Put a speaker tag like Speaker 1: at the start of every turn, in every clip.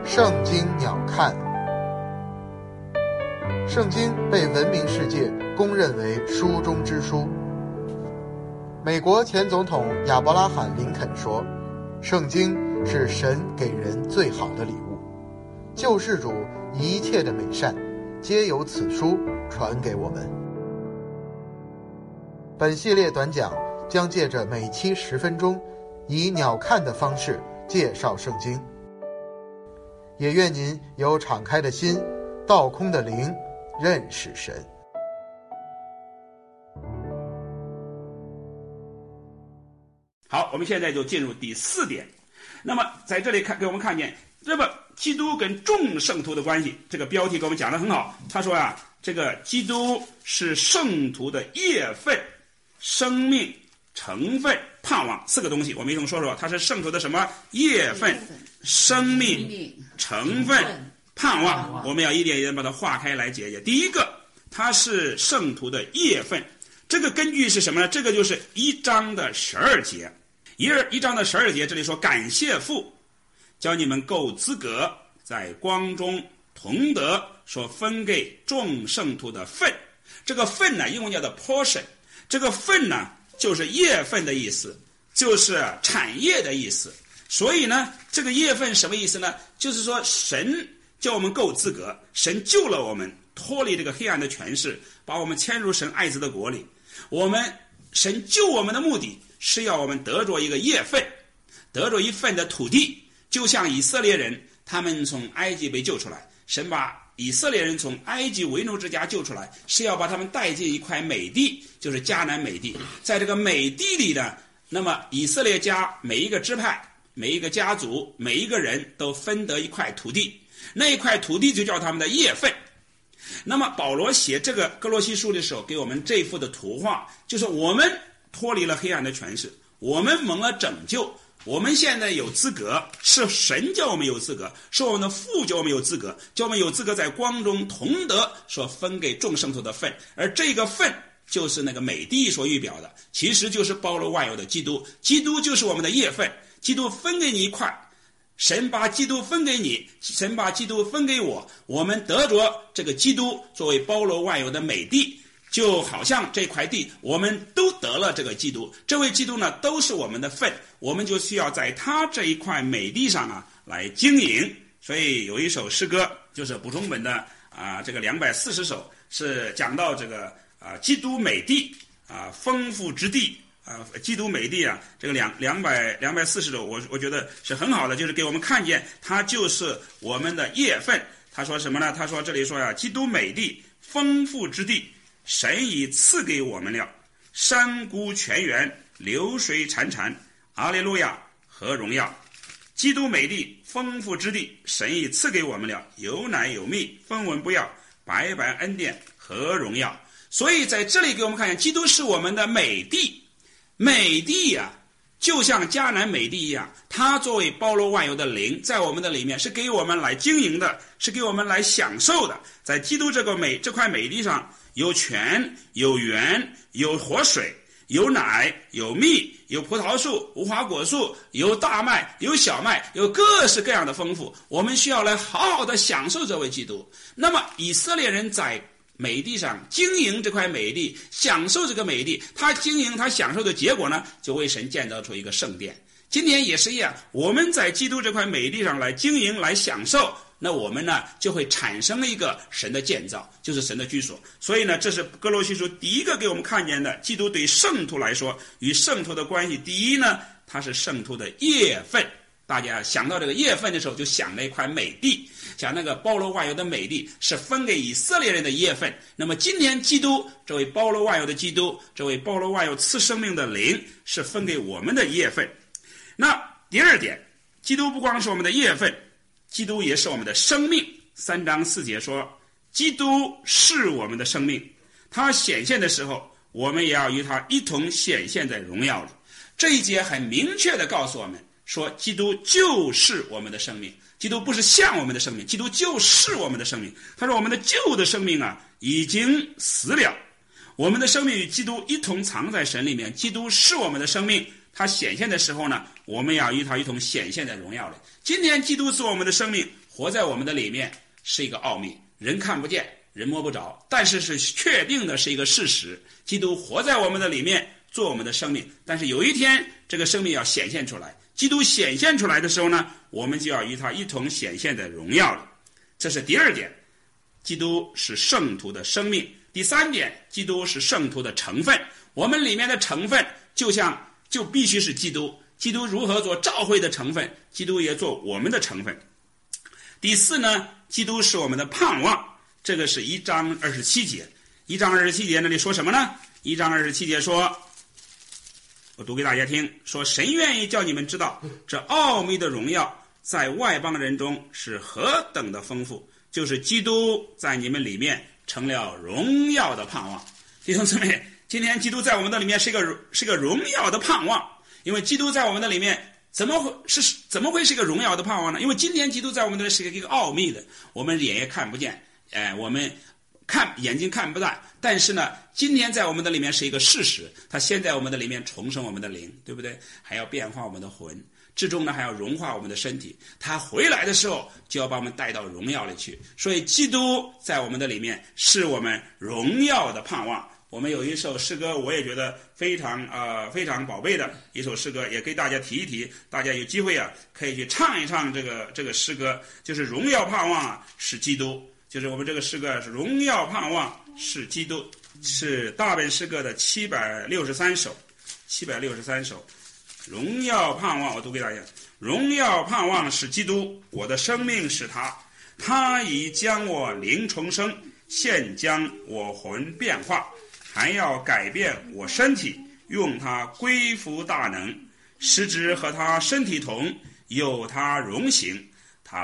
Speaker 1: 圣经鸟瞰。圣经被文明世界公认为书中之书。美国前总统亚伯拉罕·林肯说，圣经是神给人最好的礼物，救世主一切的美善皆由此书传给我们。本系列短讲将借着每期10分钟，以鸟瞰的方式介绍圣经。也愿您有敞开的心，倒空的灵，认识神。
Speaker 2: 好，我们现在就进入第4点。那么在这里给我们看见，这么基督跟众圣徒的关系，这个标题给我们讲得很好。他说啊，这个基督是圣徒的业分、生命、成分、盼望4个东西，我们一同说说。它是圣徒的什么？业分、生命、成分、盼望。我们要一点一点把它划开来解解。第一个，它是圣徒的业分，这个根据是什么呢？这个就是1章的12节。1章的12节，这里说，感谢父，叫你们够资格在光中同得所分给众圣徒的份。这个份呢，英文叫做 portion。这个份呢，就是业份的意思，就是产业的意思。所以呢，这个业份什么意思呢？就是说神叫我们够资格，神救了我们，脱离这个黑暗的权势，把我们迁入神爱子的国里。神救我们的目的是要我们得着一个业份，得着一份的土地。就像以色列人，他们从埃及被救出来，神把以色列人从埃及为奴之家救出来，是要把他们带进一块美地，就是迦南美地。在这个美地里呢，那么以色列家每一个支派、每一个家族、每一个人都分得一块土地，那一块土地就叫他们的业份。那么保罗写这个哥罗西书的时候，给我们这幅的图画，就是我们脱离了黑暗的权势，我们蒙了拯救，我们现在有资格，是神叫我们有资格，是我们的父叫我们有资格，叫我们有资格在光中同得所分给众圣徒的份。而这个份就是那个美地所预表的，其实就是包罗万有的基督。基督就是我们的业份，基督分给你一块，神把基督分给你，神把基督分给我，我们得着这个基督作为包罗万有的美地。就好像这块地我们都得了这个基督，这位基督呢都是我们的份，我们就需要在他这一块美地上呢来经营。所以有一首诗歌，就是补充本的这个240首，是讲到这个基督美地丰富之地基督美地这个240首，我觉得是很好的，就是给我们看见它就是我们的业份。他说什么呢？他说这里说基督美地丰富之地，神已赐给我们了，山谷泉源，流水潺潺，阿利路亚和荣耀。基督美地丰富之地，神已赐给我们了，有奶有蜜，分文不要，白白恩典和荣耀。所以在这里给我们看见，基督是我们的美地。美地就像迦南美地一样，它作为包罗万有的灵，在我们的里面，是给我们来经营的，是给我们来享受的。在基督这块美地上，有泉，有源，有活水，有奶，有蜜，有葡萄树，无花果树，有大麦，有小麦，有各式各样的丰富。我们需要来好好的享受这位基督。那么以色列人在美地上经营这块美地，享受这个美地，他经营他享受的结果呢，就为神建造出一个圣殿。今天也是一样，我们在基督这块美地上来经营来享受，那我们呢就会产生一个神的建造，就是神的居所。所以呢，这是哥罗西书第一个给我们看见的，基督对圣徒来说与圣徒的关系。第一呢，它是圣徒的业份。大家想到这个业份的时候，就想了一块美地，想那个包罗万有的美地是分给以色列人的业份。那么今天基督这位包罗万有的基督，这位包罗万有赐生命的灵，是分给我们的业份。那第二点，基督不光是我们的业份，基督也是我们的生命。3章4节说，基督是我们的生命，他显现的时候，我们也要与他一同显现在荣耀里。这一节很明确地告诉我们说，基督就是我们的生命，基督不是像我们的生命，基督就是我们的生命。他说我们的旧的生命已经死了，我们的生命与基督一同藏在神里面，基督是我们的生命，他显现的时候呢，我们要与他一同显现在荣耀里。今天基督是我们的生命， 活在我们的里面是一个奥秘，人看不见，人摸不着，但是是确定的是一个事实，基督活在我们的里面，做我们的生命。但是有一天这个生命要显现出来，基督显现出来的时候呢，我们就要与他一同显现的荣耀了。这是第二点，基督是圣徒的生命。第三点，基督是圣徒的成分，我们里面的成分就必须是基督。基督如何做教会的成分，基督也做我们的成分。第四呢，基督是我们的盼望，这个是1章27节。1章27节那里说什么呢？1章27节说，我读给大家听，说神愿意叫你们知道，这奥秘的荣耀在外邦人中是何等的丰富，就是基督在你们里面成了荣耀的盼望。弟兄姊妹，今天基督在我们的里面是一个荣耀的盼望，因为基督在我们的里面怎么会是一个荣耀的盼望呢？因为今天基督在我们的里面是一个奥秘的，我们眼也看不见，我们眼睛看不到，但是呢，今天在我们的里面是一个事实，他先在我们的里面重生我们的灵，对不对？还要变化我们的魂，至终呢还要融化我们的身体，他回来的时候就要把我们带到荣耀里去。所以基督在我们的里面是我们荣耀的盼望。我们有一首诗歌，我也觉得非常宝贝的一首诗歌，也给大家提一提，大家有机会可以去唱一唱这个诗歌，就是荣耀盼望是基督，就是我们这个诗歌是荣耀盼望是基督，是大本诗歌的763首，荣耀盼望，我读给大家，荣耀盼望是基督，我的生命是他，他已将我灵重生，现将我魂变化，还要改变我身体，用它归服大能，使之和他身体同，有他荣行。他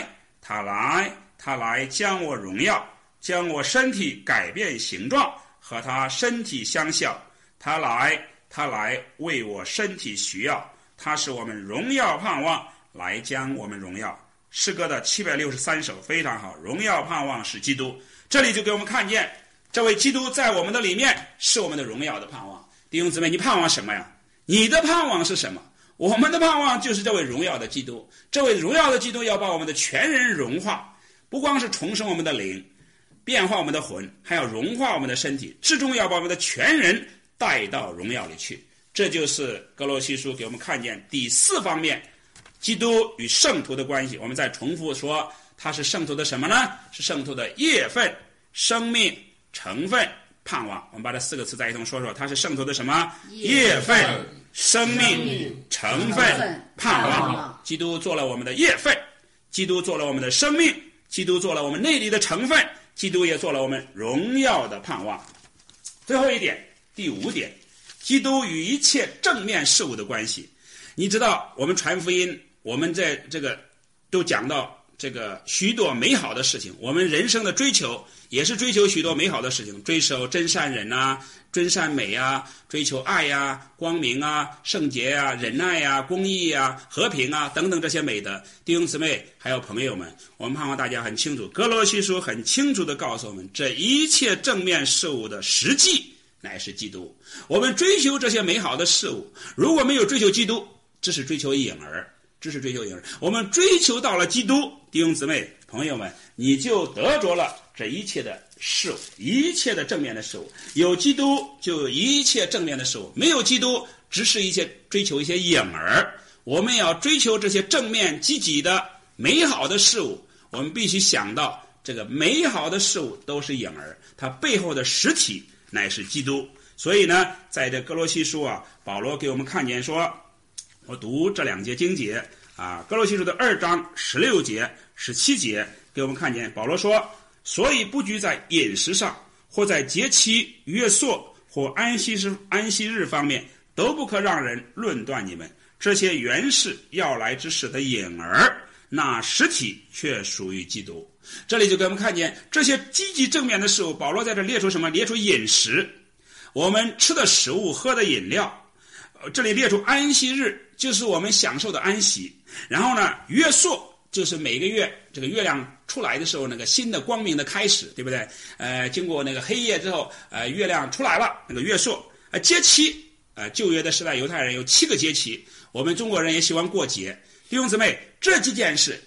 Speaker 2: 来将我荣耀，将我身体改变形状，和他身体相效。他来为我身体需要，他是我们荣耀盼望，来将我们荣耀。诗歌的763首非常好，荣耀盼望是基督。这里就给我们看见这位基督在我们的里面是我们的荣耀的盼望。弟兄姊妹，你盼望什么呀？你的盼望是什么？我们的盼望就是这位荣耀的基督。这位荣耀的基督要把我们的全人融化，不光是重生我们的灵，变化我们的魂，还要融化我们的身体，至终要把我们的全人带到荣耀里去。这就是哥罗西书给我们看见第4方面，基督与圣徒的关系。我们再重复说，他是圣徒的什么呢？是圣徒的业分、生命、成分、盼望。我们把这4个词再一同说说，他是圣徒的什么？业分、生命、成分、盼望。基督做了我们的业分，基督做了我们的生命，基督做了我们内里的成分，基督也做了我们荣耀的盼望。最后一点，第5点，基督与一切正面事物的关系。你知道我们传福音，我们在这个都讲到这个许多美好的事情，我们人生的追求也是追求许多美好的事情，追求真善忍啊，真善美啊，追求爱啊，光明啊，圣洁啊，忍耐啊，公义啊，和平啊，等等这些美德。弟兄姊妹还有朋友们，我们盼望大家很清楚，哥罗西书很清楚地告诉我们，这一切正面事物的实际乃是基督。我们追求这些美好的事物，如果没有追求基督，这是追求影儿，我们追求到了基督，弟兄姊妹朋友们，你就得着了这一切的事物，一切的正面的事物。有基督就有一切正面的事物，没有基督只是追求一些影儿。我们要追求这些正面积极的美好的事物，我们必须想到这个美好的事物都是影儿，它背后的实体乃是基督。所以呢，在这哥罗西书保罗给我们看见说，我读这2节经节哥罗西书的2章16节、17节给我们看见，保罗说，所以不拘在饮食上，或在节期、月朔或安息日方面，都不可让人论断你们。这些原是要来之事的影儿，那实体却属于基督。这里就给我们看见这些积极正面的事物，保罗在这列出什么？列出饮食，我们吃的食物、喝的饮料。这里列出安息日，就是我们享受的安息。然后呢，月朔就是每个月这个月亮出来的时候，那个新的光明的开始，对不对？经过那个黑夜之后，月亮出来了，那个月朔。节期，旧约的时代犹太人有7个节期，我们中国人也喜欢过节。弟兄姊妹，这几件事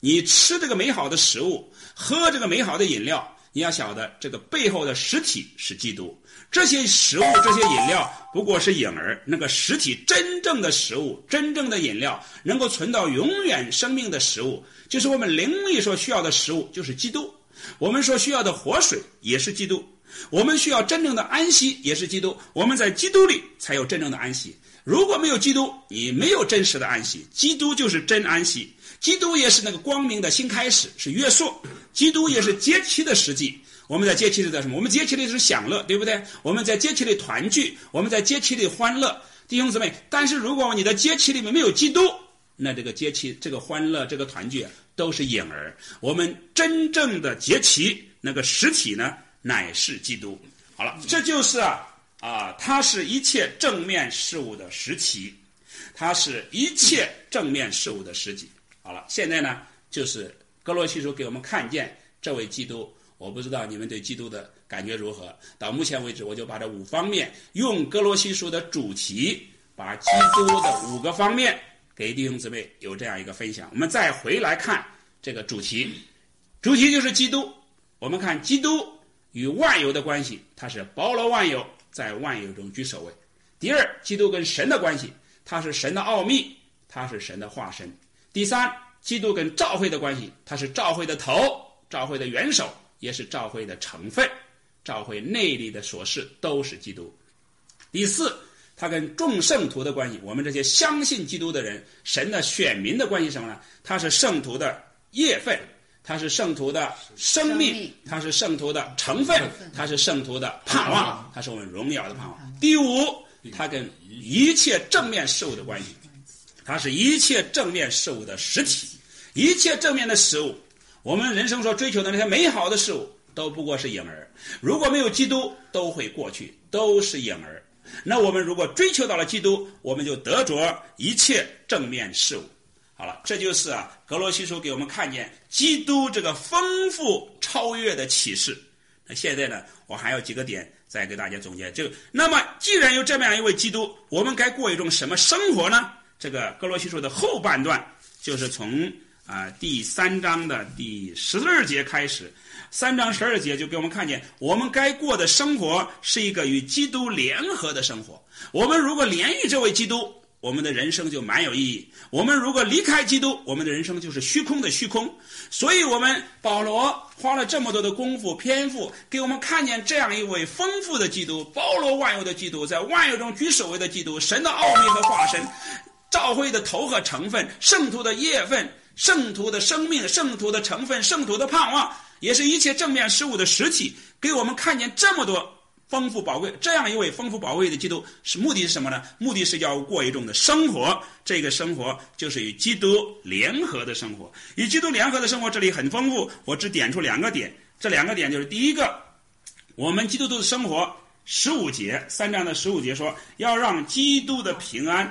Speaker 2: 你吃这个美好的食物，喝这个美好的饮料，你要晓得这个背后的实体是基督。这些食物这些饮料不过是影儿，那个实体真正的食物真正的饮料能够存到永远生命的食物，就是我们灵里所需要的食物，就是基督。我们所需要的活水也是基督，我们需要真正的安息也是基督，我们在基督里才有真正的安息。如果没有基督，你没有真实的安息。基督就是真安息，基督也是那个光明的新开始，是约束，基督也是节期的实际。我们在节期里的什么？我们节期里是享乐，对不对？我们在节期里团聚，我们在节期里欢乐，弟兄姊妹。但是如果你的节期里面没有基督，那这个节期这个欢乐这个团聚都是影儿。我们真正的节期那个实体呢，乃是基督。好了，这就是它是一切正面事物的实体，它是一切正面事物的实体。好了，现在呢就是哥罗西书给我们看见这位基督。我不知道你们对基督的感觉如何，到目前为止我就把这5方面用哥罗西书的主题，把基督的5个方面给弟兄姊妹有这样一个分享。我们再回来看这个主题，主题就是基督。我们看基督与万有的关系，它是包罗万有，在万有中居首位。第二，基督跟神的关系，它是神的奥秘，它是神的化身。第三，基督跟教会的关系，它是教会的头，教会的元首，也是教会的成分，教会内里的琐事都是基督。第四，他跟众圣徒的关系，我们这些相信基督的人，神的选民的关系什么呢？他是圣徒的业分，他是圣徒的生命，他是圣徒的成分，他是圣徒的盼望，他是我们荣耀的盼望。第五，他跟一切正面事物的关系，他是一切正面事物的实体。一切正面的事物，我们人生所追求的那些美好的事物都不过是影儿，如果没有基督都会过去，都是影儿。那我们如果追求到了基督，我们就得着一切正面事物。好了，这就是哥罗西书给我们看见基督这个丰富超越的启示。那现在呢，我还有几个点再给大家总结。那么既然有这么样一位基督，我们该过一种什么生活呢？这个哥罗西书的后半段就是从第3章的第12节开始，3章12节就给我们看见，我们该过的生活是一个与基督联合的生活。我们如果连于这位基督，我们的人生就蛮有意义；我们如果离开基督，我们的人生就是虚空的虚空。所以我们保罗花了这么多的功夫篇幅，给我们看见这样一位丰富的基督，包罗万有的基督，在万有中居首位的基督，神的奥秘和化身，教会的头和成分，圣徒的业分，圣徒的生命，圣徒的成分，圣徒的盼望，也是一切正面事物的实体，给我们看见这么多丰富宝贵，这样一位丰富宝贵的基督，目的是什么呢？目的是要过一种的生活，这个生活就是与基督联合的生活。与基督联合的生活这里很丰富，我只点出2个点。这2个点就是第一个，我们基督徒的生活，15节，3章的15节说，要让基督的平安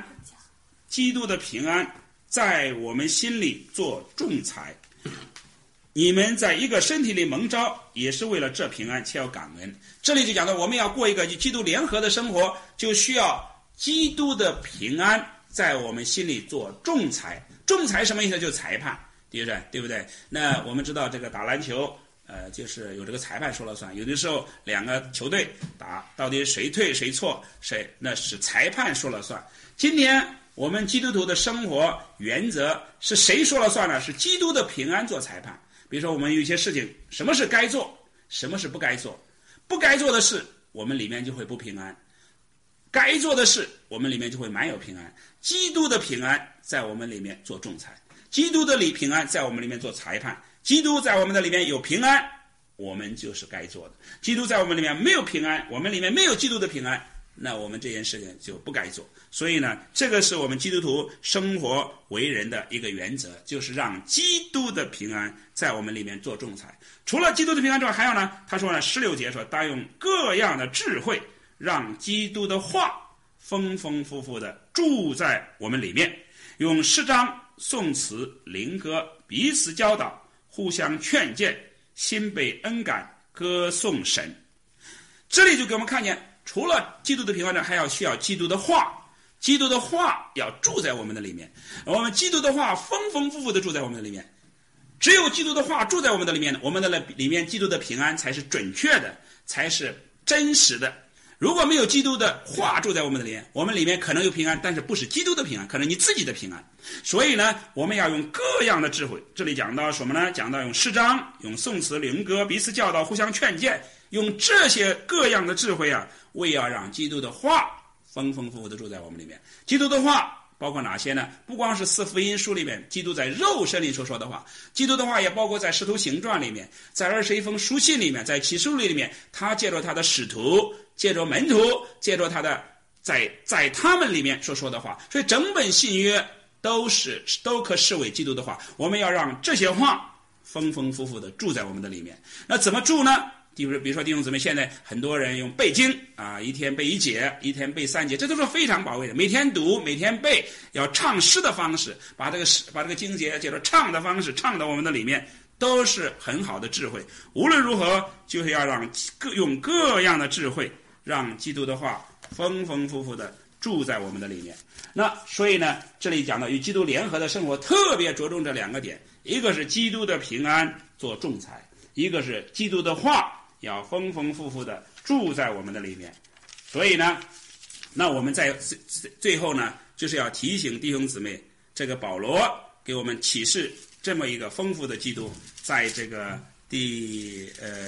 Speaker 2: 在我们心里做仲裁。你们在一个身体里蒙召，也是为了这平安，且要感恩。这里就讲到，我们要过一个与基督联合的生活，就需要基督的平安在我们心里做仲裁。仲裁什么意思？就是裁判，对不对？那我们知道这个打篮球，就是有这个裁判说了算。有的时候2个球队打，到底谁对谁错，那是裁判说了算。今天我们基督徒的生活原则是谁说了算呢？是基督的平安做裁判。比如说我们有一些事情，什么是该做，什么是不该做。不该做的事，我们里面就会不平安；该做的事，我们里面就会蛮有平安。基督的平安在我们里面做仲裁，基督的平安在我们里面做裁判。基督在我们的里面有平安，我们就是该做的；基督在我们里面没有平安，我们里面没有基督的平安，那我们这件事情就不该做。所以呢，这个是我们基督徒生活为人的一个原则，就是让基督的平安在我们里面做仲裁。除了基督的平安之外，还有呢，他说呢，16节说，当用各样的智慧，让基督的话丰丰富富的住在我们里面，用诗章、颂词、灵歌彼此教导，互相劝谏，心被恩感，歌颂神。这里就给我们看见，除了基督的平安呢，还要需要基督的话。基督的话要住在我们的里面，我们基督的话丰丰富富的住在我们的里面。 只有基督的话住在我们的里面，我们的里面基督的平安才是准确的，才是真实的。如果没有基督的话住在我们的里面，我们里面可能有平安，但是不是基督的平安，可能你自己的平安。所以呢，我们要用各样的智慧。这里讲到什么呢？讲到用诗章、用颂词、灵歌，彼此教导，互相劝诫，用这些各样的智慧啊，为要让基督的话丰丰富富的住在我们里面。基督的话包括哪些呢？不光是四福音书里面基督在肉身里所说的话，基督的话也包括在使徒行传里面，在21封书信里面，在启示录里面，他借着他的使徒，借着门徒，借着他的在他们里面所说的话。所以整本信约都可视为基督的话。我们要让这些话丰丰富富的住在我们的里面。那怎么住呢？比如说弟兄姊妹，现在很多人用背经啊，一天背1节，一天背3节，这都是非常宝贵的。每天读，每天背，要唱诗的方式，把这个经节借着唱的方式唱到我们的里面，都是很好的智慧。无论如何，就是要用各样的智慧，让基督的话丰丰富富的住在我们的里面。那所以呢，这里讲到与基督联合的生活，特别着重这2个点，一个是基督的平安做仲裁，一个是基督的话要丰丰富富的住在我们的里面。所以呢，那我们在最后呢，就是要提醒弟兄姊妹，这个保罗给我们启示这么一个丰富的基督，在这个第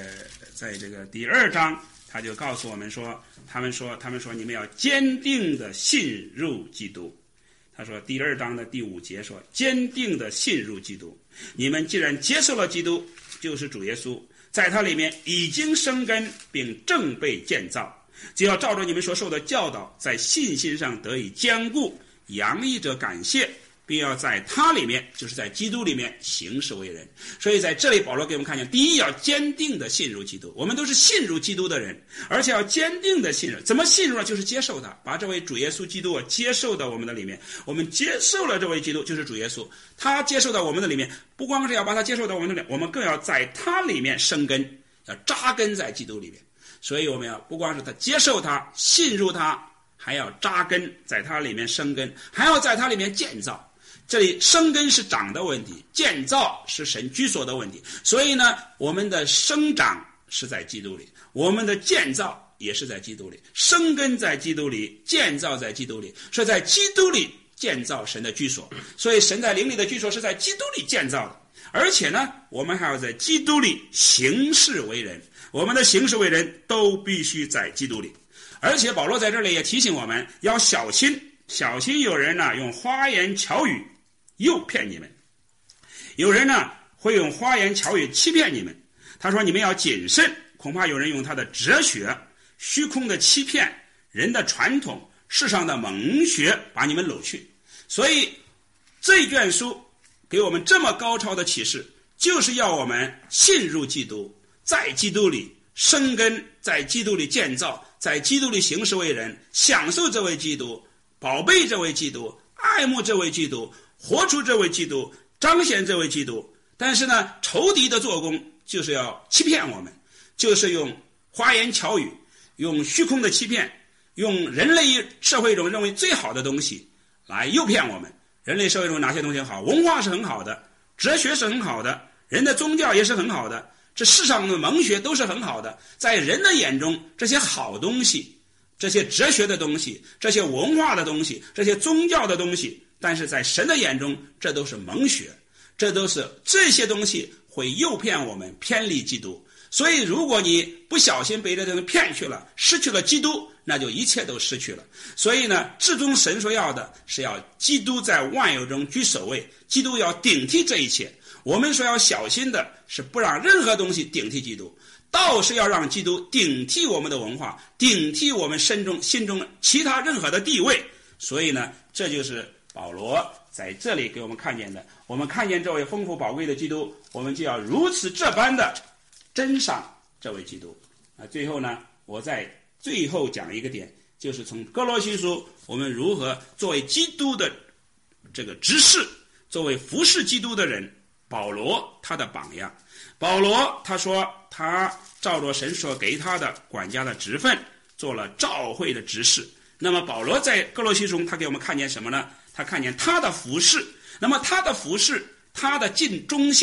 Speaker 2: 2章，他就告诉我们说，他们说你们要坚定的信入基督。他说第2章的第5节说，坚定的信入基督。你们既然接受了基督，就是主耶稣，在他里面已经生根并正被建造，只要照着你们所受的教导，在信心上得以坚固，洋溢着感谢，并要在他里面，就是在基督里面行事为人。所以在这里保罗给我们看见，第一要坚定的信入基督，我们都是信入基督的人，而且要坚定的信入。怎么信入呢？就是接受他，把这位主耶稣基督接受到我们的里面。我们接受了这位基督，就是主耶稣，他接受到我们的里面，不光是要把他接受到我们的里面，我们更要在他里面生根，要扎根在基督里面。所以我们要不光是他接受他，信入他，还要扎根在他里面生根，还要在他里面建造。这里生根是长的问题，建造是神居所的问题。所以呢，我们的生长是在基督里，我们的建造也是在基督里，生根在基督里，建造在基督里，所以在基督里建造神的居所。所以神在灵里的居所是在基督里建造的。而且呢，我们还要在基督里行事为人，我们的行事为人都必须在基督里。而且保罗在这里也提醒我们要小心有人呢用花言巧语诱骗你们，有人呢会用花言巧语欺骗你们。他说你们要谨慎，恐怕有人用他的哲学、虚空的欺骗、人的传统、世上的蒙学把你们掳去。所以这卷书给我们这么高超的启示，就是要我们信入基督，在基督里生根，在基督里建造，在基督里行事为人，享受这位基督，宝贝这位基督，爱慕这位基督，活出这位基督，彰显这位基督。但是呢，仇敌的做工就是要欺骗我们，就是用花言巧语，用虚空的欺骗，用人类社会中认为最好的东西来诱骗我们。人类社会中哪些东西好？文化是很好的，哲学是很好的，人的宗教也是很好的，这世上的蒙学都是很好的。在人的眼中，这些好东西，这些哲学的东西，这些文化的东西，这些宗教的东西，但是在神的眼中，这都是蒙学，这些东西会诱骗我们偏离基督。所以如果你不小心被这东西骗去了，失去了基督，那就一切都失去了。所以呢，至终神所要的是要基督在万有中居首位，基督要顶替这一切。我们所要小心的是不让任何东西顶替基督，倒是要让基督顶替我们的文化，顶替我们心中其他任何的地位。所以呢，这就是保罗在这里给我们看见的。我们看见这位丰富宝贵的基督，我们就要如此这般的珍赏这位基督。最后呢，我在最后讲一个点，就是从哥罗西书我们如何作为基督的这个执事，作为服侍基督的人，保罗他的榜样。保罗他说他照着神所给他的管家的职分做了教会的执事。那么保罗在哥罗西中他给我们看见什么呢？他看见他的服侍，那么他的服侍，他的忠信，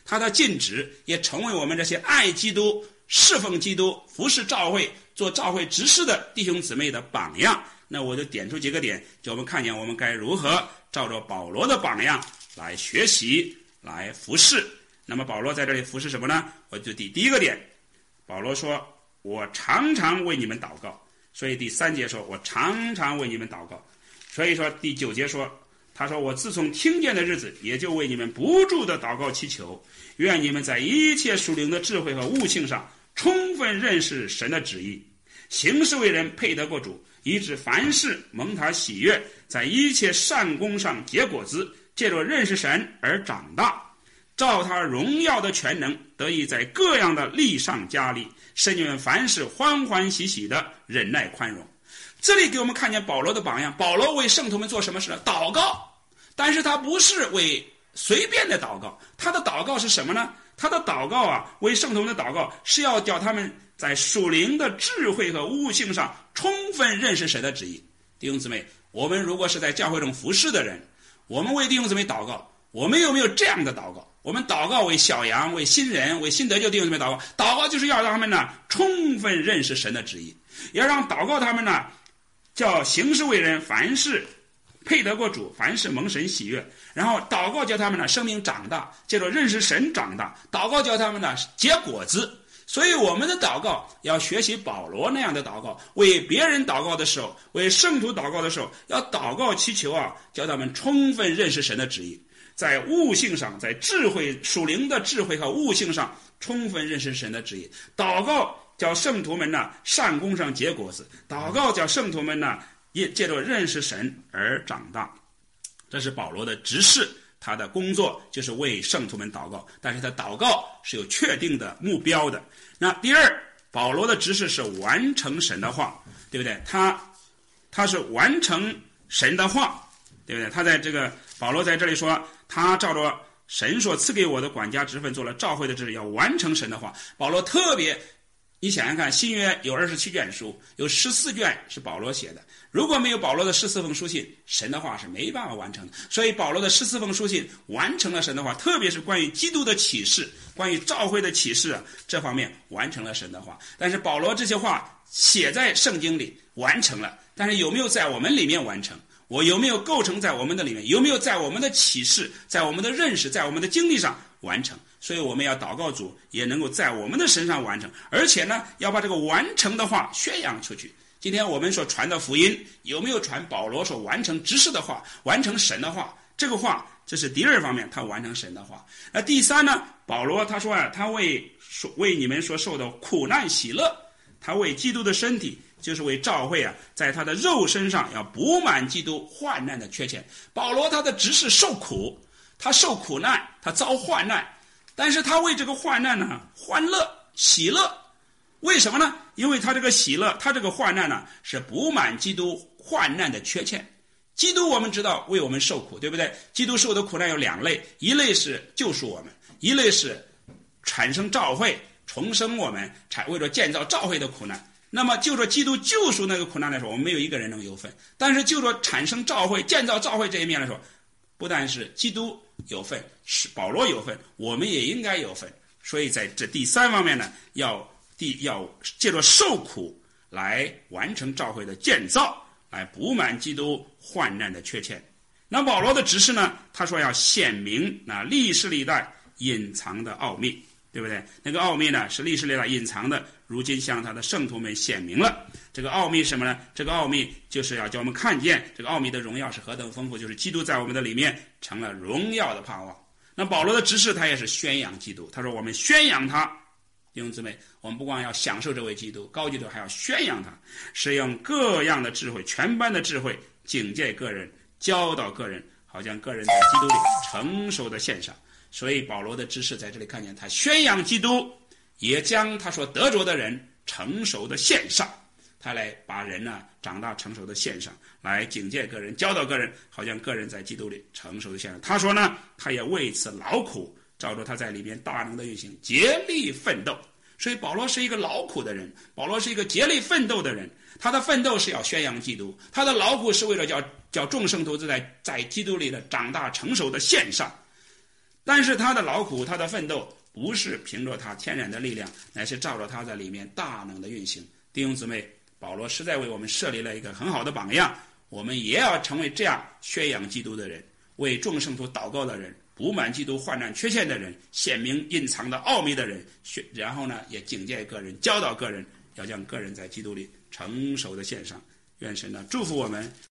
Speaker 2: 他的尽职也成为我们这些爱基督、侍奉基督、服侍教会、做教会执事的弟兄姊妹的榜样。那我就点出几个点，叫我们看见我们该如何照着保罗的榜样来学习、来服侍。那么保罗在这里服侍什么呢？我就第一个点，保罗说：“我常常为你们祷告。”所以第3节说：“我常常为你们祷告。”所以说第9节说，他说：“我自从听见的日子，也就为你们不住的祷告祈求，愿你们在一切属灵的智慧和悟性上，充分认识神的旨意，行事为人配得过主，以致凡事蒙他喜悦，在一切善功上结果子，借着认识神而长大，照他荣耀的全能，得以在各样的力上加力，使你们凡事欢欢喜喜的忍耐宽容。”这里给我们看见保罗的榜样。保罗为圣徒们做什么事呢？祷告。但是他不是为随便的祷告，他的祷告是什么呢？他的祷告啊，为圣徒们的祷告是要叫他们在属灵的智慧和悟性上充分认识神的旨意。弟兄姊妹，我们如果是在教会中服侍的人，我们为弟兄姊妹祷告，我们有没有这样的祷告？我们祷告为小羊、为新人、为新得救弟兄姊妹祷告，祷告就是要让他们呢充分认识神的旨意，要让祷告他们呢叫行事为人，凡事配得过主，凡事蒙神喜悦。然后祷告叫他们呢生命长大，借着认识神长大。祷告叫他们呢结果子。所以我们的祷告要学习保罗那样的祷告，为别人祷告的时候，为圣徒祷告的时候，要祷告祈求啊，叫他们充分认识神的旨意，在悟性上，在智慧属灵的智慧和悟性上充分认识神的旨意。祷告叫圣徒们呢善功上结果子，祷告叫圣徒们呢也借着认识神而长大。这是保罗的执事，他的工作就是为圣徒们祷告，但是他祷告是有确定的目标的。那第二，保罗的执事是完成神的话，对不对？他是完成神的话，对不对？他在这个保罗在这里说，他照着神所赐给我的管家职分做了召会的执事，要完成神的话。保罗特别，你想想看，新约有27卷书，有14卷是保罗写的。如果没有保罗的14封书信，神的话是没办法完成的。所以保罗的14封书信完成了神的话，特别是关于基督的启示，关于召会的启示啊，这方面完成了神的话。但是保罗这些话写在圣经里完成了，但是有没有在我们里面完成？我有没有构成在我们的里面？有没有在我们的启示、在我们的认识、在我们的经历上完成？所以我们要祷告主也能够在我们的身上完成，而且呢，要把这个完成的话宣扬出去。今天我们所传的福音，有没有传保罗所完成执事的话，完成神的话？这个话，这是第二方面，他完成神的话。那第三呢？保罗他说啊，他为你们所受的苦难喜乐，他为基督的身体，就是为教会啊，在他的肉身上要补满基督患难的缺欠。保罗他的执事受苦，他受苦难，他遭患难，但是他为这个患难呢欢乐喜乐。为什么呢？因为他这个喜乐，他这个患难呢，是补满基督患难的缺欠。基督我们知道为我们受苦，对不对？基督受的苦难有2类，一类是救赎我们，一类是产生教会重生我们，为了建造教会的苦难。那么就着基督救赎那个苦难来说，我们没有一个人能有份。但是就着产生教会、建造教会这一面来说，不但是基督有份，是保罗有份，我们也应该有份。所以在这第3方面呢，要借着受苦来完成教会的建造，来补满基督患难的缺欠。那保罗的指示呢，他说要显明那历世历代隐藏的奥秘，对不对？那个奥秘呢，是历世历代隐藏的，如今向他的圣徒们显明了。这个奥秘是什么呢？这个奥秘就是要叫我们看见这个奥秘的荣耀是何等丰富，就是基督在我们的里面成了荣耀的盼望。那保罗的指示他也是宣扬基督，他说我们宣扬他，弟兄姊妹，我们不光要享受这位基督，高基督还要宣扬他，是用各样的智慧，全般的智慧，警戒个人，教导个人，好将个人在基督里成熟的献上。所以保罗的指示在这里看见，他宣扬基督，也将他所得着的人成熟的献上，他来把人呢长大成熟的献上，来警戒个人，教导个人，好像个人在基督里成熟的献上。他说呢，他也为此劳苦，照着他在里面大能的运行，竭力奋斗。所以保罗是一个劳苦的人，保罗是一个竭力奋斗的人。他的奋斗是要宣扬基督，他的劳苦是为了叫众圣徒在基督里的长大成熟的献上。 但是他的劳苦，他的奋斗，不是凭着他天然的力量，乃是照着他在里面大能的运行。弟兄姊妹，保罗实在为我们设立了一个很好的榜样，我们也要成为这样宣扬基督的人，为众圣徒祷告的人，补满基督患难缺陷的人，显明隐藏的奥秘的人，然后呢，也警戒个人，教导个人，要将个人在基督里成熟的献上。愿神呢祝福我们。